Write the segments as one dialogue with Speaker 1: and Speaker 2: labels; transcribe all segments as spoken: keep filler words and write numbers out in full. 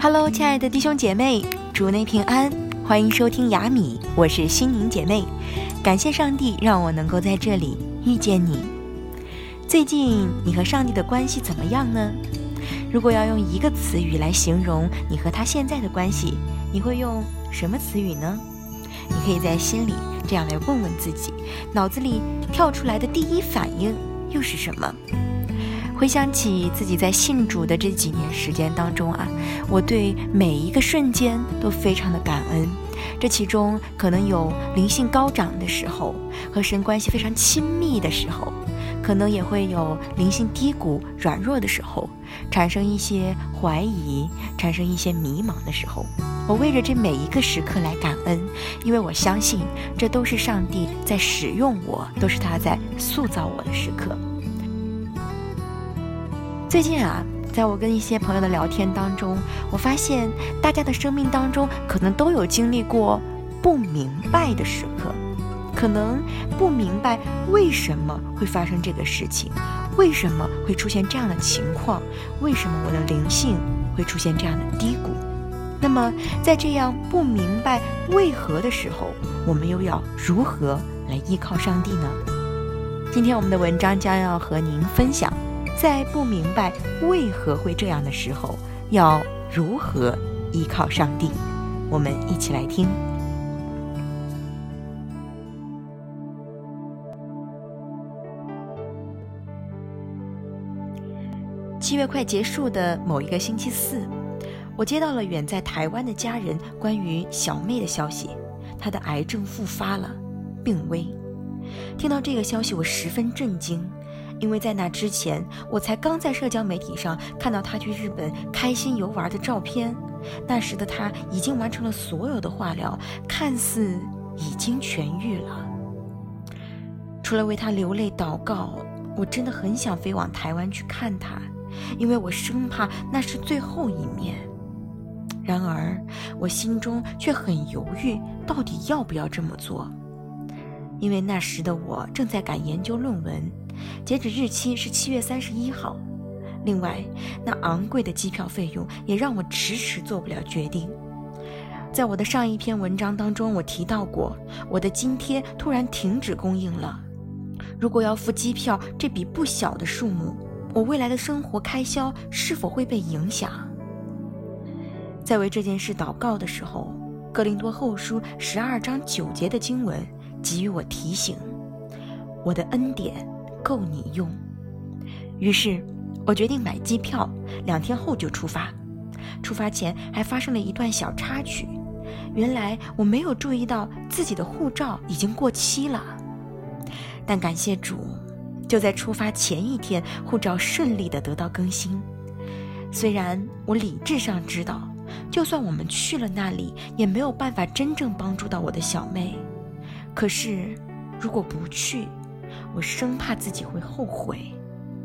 Speaker 1: Hello， 亲爱的弟兄姐妹，主内平安，欢迎收听雅米，我是心灵姐妹。感谢上帝让我能够在这里遇见你。最近你和上帝的关系怎么样呢？如果要用一个词语来形容你和他现在的关系，你会用什么词语呢？你可以在心里这样来问问自己，脑子里跳出来的第一反应又是什么？回想起自己在信主的这几年时间当中啊，我对每一个瞬间都非常的感恩。这其中可能有灵性高涨的时候，和神关系非常亲密的时候，可能也会有灵性低谷软弱的时候，产生一些怀疑，产生一些迷茫的时候。我为着这每一个时刻来感恩，因为我相信这都是上帝在使用我，都是他在塑造我的时刻。最近啊，在我跟一些朋友的聊天当中，我发现大家的生命当中可能都有经历过不明白的时刻，可能不明白为什么会发生这个事情，为什么会出现这样的情况，为什么我的灵性会出现这样的低谷。那么在这样不明白为何的时候，我们又要如何来依靠上帝呢？今天我们的文章将要和您分享，在不明白为何会这样的时候，要如何依靠上帝。我们一起来听。七月快结束的某一个星期四，我接到了远在台湾的家人关于小妹的消息，她的癌症复发了，病危。听到这个消息，我十分震惊，因为在那之前，我才刚在社交媒体上看到她去日本开心游玩的照片。那时的她已经完成了所有的化疗，看似已经痊愈了。除了为她流泪祷告，我真的很想飞往台湾去看她，因为我生怕那是最后一面。然而我心中却很犹豫，到底要不要这么做。因为那时的我正在赶研究论文，截止日期是七月三十一号。另外，那昂贵的机票费用也让我迟迟做不了决定。在我的上一篇文章当中，我提到过，我的津贴突然停止供应了。如果要付机票这笔不小的数目，我未来的生活开销是否会被影响？在为这件事祷告的时候，哥林多后书十二章九节的经文给予我提醒，我的恩典够你用。于是我决定买机票，两天后就出发。出发前还发生了一段小插曲，原来我没有注意到自己的护照已经过期了。但感谢主，就在出发前一天，护照顺利地得到更新。虽然我理智上知道，就算我们去了那里，也没有办法真正帮助到我的小妹，可是如果不去，我生怕自己会后悔。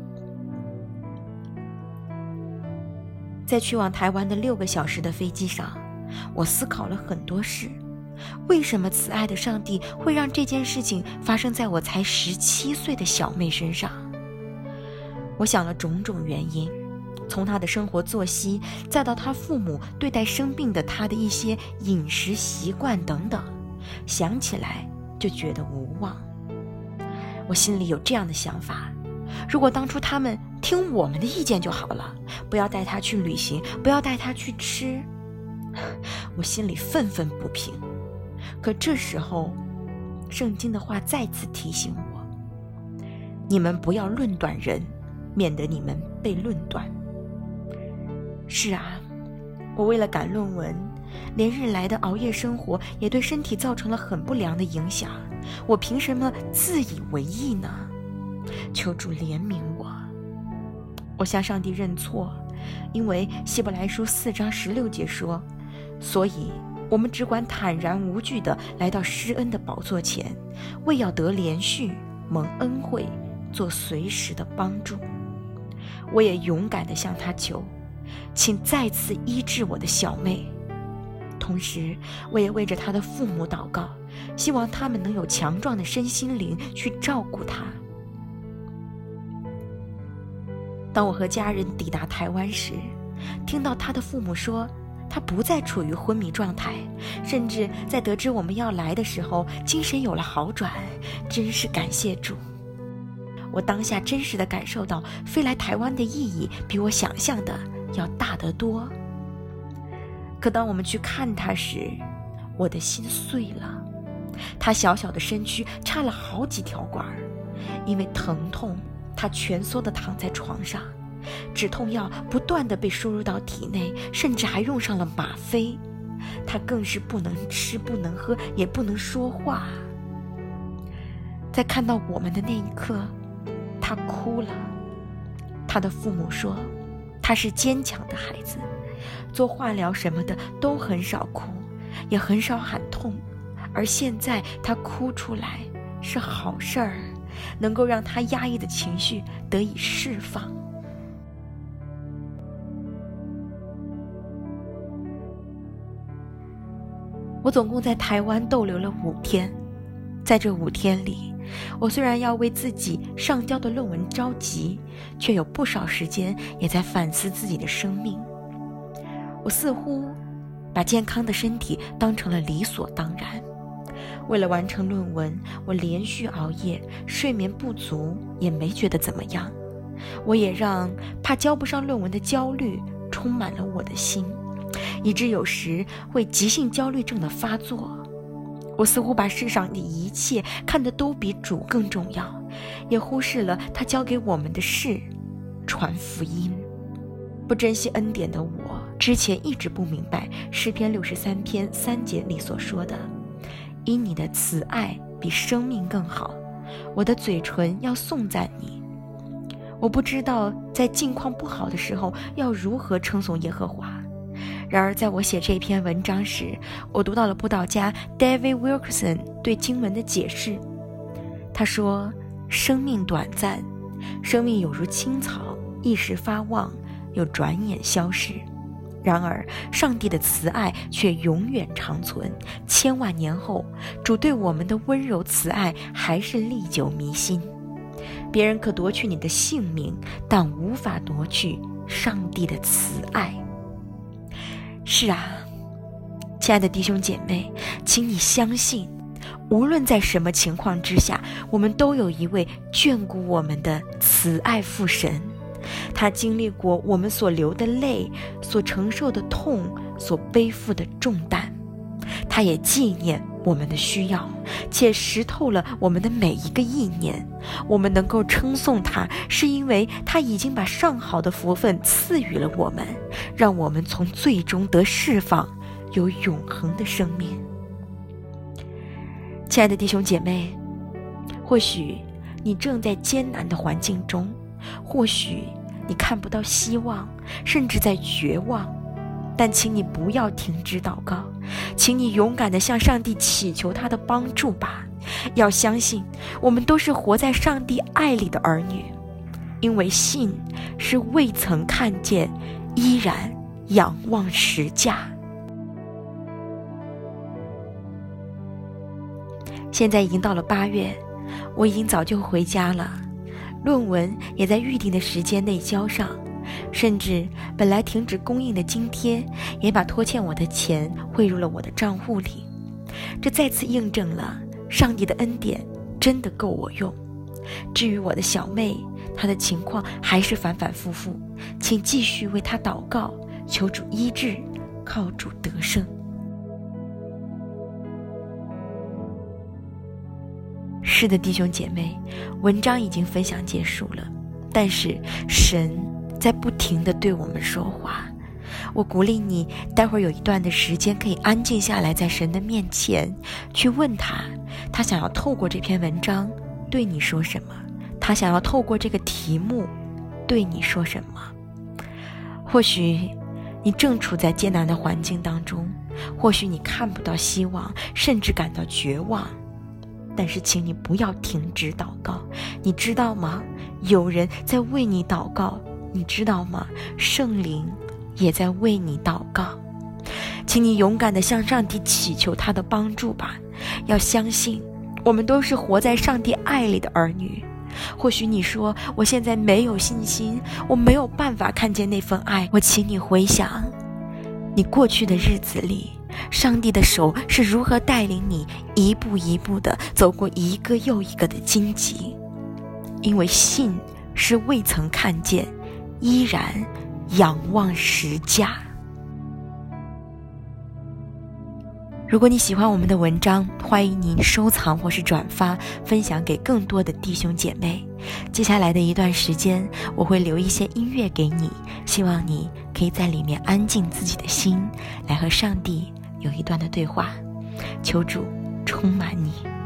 Speaker 1: 在去往台湾的六个小时的飞机上，我思考了很多事。为什么慈爱的上帝会让这件事情发生在我才十七岁的小妹身上？我想了种种原因，从她的生活作息，再到她父母对待生病的她的一些饮食习惯等等，想起来就觉得无望。我心里有这样的想法，如果当初他们听我们的意见就好了，不要带她去旅行，不要带她去吃。我心里愤愤不平。可这时候，圣经的话再次提醒我，你们不要论断人，免得你们被论断。是啊，我为了赶论文，连日来的熬夜生活也对身体造成了很不良的影响。我凭什么自以为意呢？求主怜悯我。我向上帝认错，因为希伯来书四章十六节说，所以我们只管坦然无惧地来到施恩的宝座前，为要得连续蒙恩惠，做随时的帮助。我也勇敢地向他求，请再次医治我的小妹。同时我也为着她的父母祷告，希望他们能有强壮的身心灵去照顾她。当我和家人抵达台湾时，听到他的父母说他不再处于昏迷状态，甚至在得知我们要来的时候，精神有了好转，真是感谢主。我当下真实地感受到飞来台湾的意义比我想象的要大得多。可当我们去看他时，我的心碎了。他小小的身躯插了好几条管，因为疼痛，他蜷缩地躺在床上，止痛药不断地被输入到体内，甚至还用上了吗啡。他更是不能吃，不能喝，也不能说话。在看到我们的那一刻，他哭了。他的父母说，他是坚强的孩子，做化疗什么的都很少哭，也很少喊痛，而现在他哭出来是好事儿，能够让他压抑的情绪得以释放。我总共在台湾逗留了五天，在这五天里，我虽然要为自己上交的论文着急，却有不少时间也在反思自己的生命。我似乎把健康的身体当成了理所当然。为了完成论文，我连续熬夜，睡眠不足，也没觉得怎么样。我也让怕交不上论文的焦虑充满了我的心，以致有时会急性焦虑症的发作。我似乎把世上的一切看得都比主更重要，也忽视了他交给我们的事，传福音。不珍惜恩典的我，之前一直不明白诗篇六十三篇三节里所说的，因你的慈爱比生命更好，我的嘴唇要颂赞你。我不知道在境况不好的时候要如何称颂耶和华。然而在我写这篇文章时，我读到了布道家 David Wilkerson 对经文的解释。他说，生命短暂，生命有如青草，一时发旺，又转眼消逝。然而上帝的慈爱却永远长存，千万年后，主对我们的温柔慈爱还是历久弥新。别人可夺去你的性命，但无法夺去上帝的慈爱。是啊，亲爱的弟兄姐妹，请你相信，无论在什么情况之下，我们都有一位眷顾我们的慈爱父神。他经历过我们所流的泪，所承受的痛，所背负的重担。他也纪念我们的需要，且识透了我们的每一个意念。我们能够称颂他，是因为他已经把上好的福分赐予了我们，让我们从罪中得释放，有永恒的生命。亲爱的弟兄姐妹，或许你正在艰难的环境中，或许你看不到希望，甚至在绝望，但请你不要停止祷告，请你勇敢地向上帝祈求他的帮助吧。要相信，我们都是活在上帝爱里的儿女，因为信是未曾看见，依然仰望实价。现在已经到了八月，我已经早就回家了，论文也在预定的时间内交上，甚至本来停止供应的津贴也把拖欠我的钱汇入了我的账户里。这再次印证了上帝的恩典真的够我用。至于我的小妹，她的情况还是反反复复，请继续为她祷告，求主医治，靠主得胜。是的，弟兄姐妹，文章已经分享结束了，但是神在不停地对我们说话。我鼓励你待会儿有一段的时间可以安静下来，在神的面前去问他，他想要透过这篇文章对你说什么，他想要透过这个题目对你说什么。或许你正处在艰难的环境当中，或许你看不到希望，甚至感到绝望，但是请你不要停止祷告。你知道吗？有人在为你祷告，你知道吗？圣灵也在为你祷告。请你勇敢地向上帝祈求他的帮助吧。要相信，我们都是活在上帝爱里的儿女。或许你说，我现在没有信心，我没有办法看见那份爱。我请你回想， 你过去的日子里，上帝的手是如何带领你一步一步地走过一个又一个的荆棘。因为信是未曾看见，依然仰望实价。如果你喜欢我们的文章，欢迎您收藏或是转发，分享给更多的弟兄姐妹。接下来的一段时间，我会留一些音乐给你，希望你可以在里面安静自己的心，来和上帝有一段的对话。求主充满你。